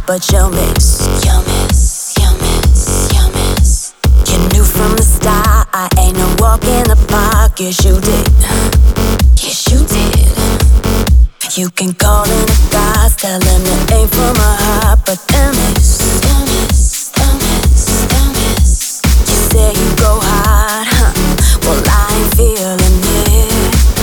but you'll miss. You'll miss, you'll miss, you'll miss. You knew from the start I ain't no walk in the park. Yes, you did. Yes, you did. You can call in the gods, tell them it ain't from my heart, but they'll miss. They'll miss, they'll miss, they'll miss. You say you go hard, huh? Well, I ain't feeling it.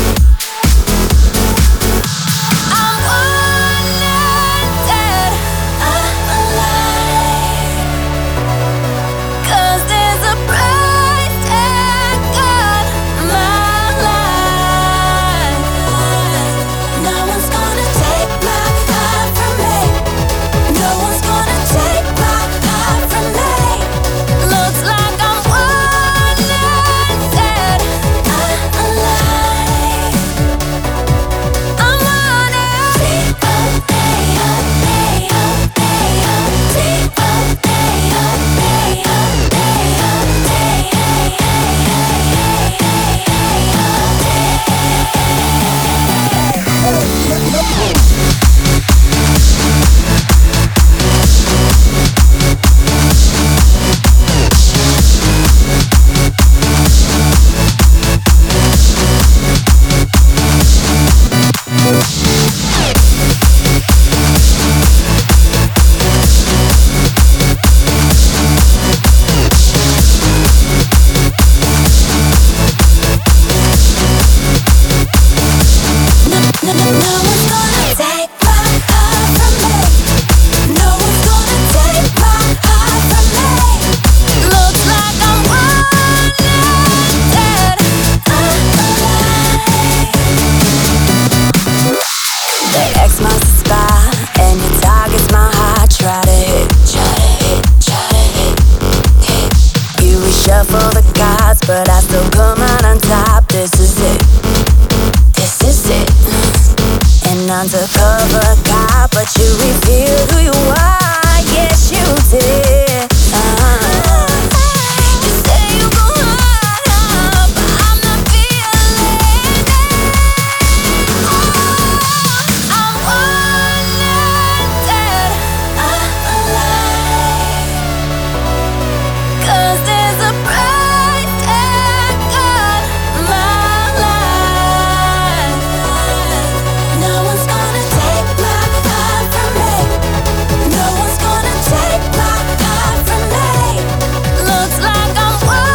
I'm wanted, I'm alive. 'Cause there's a price tag on my life. No one's gonna take my heart from me. No one's gonna take my heart from me. Looks like I'm wanted, I'm alive. I'm wanted. No one's gonna take my heart from me. No one's gonna take my heart from me. Looks like I'm wanted, I'm alive. The X marks the spot, and your target's my heart. Try to hit, try to hit, try to hit, hit. You reshuffle the cards, but I still come out on top. This is it. This is it. An undercover cop, but you revealed who you are. Yes, you did. You say you go hard, but I'm not feeling it. I'm wanted, I'm alive. 'Cause there's a price tag on my life. No one's gonna take my heart from me. No one's gonna take my heart from me. Looks like I'm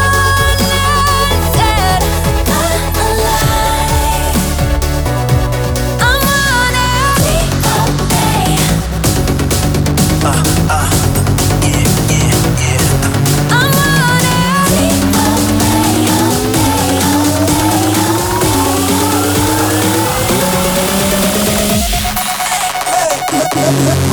wanted, I'm alive. I'm wanted. I'm wanted.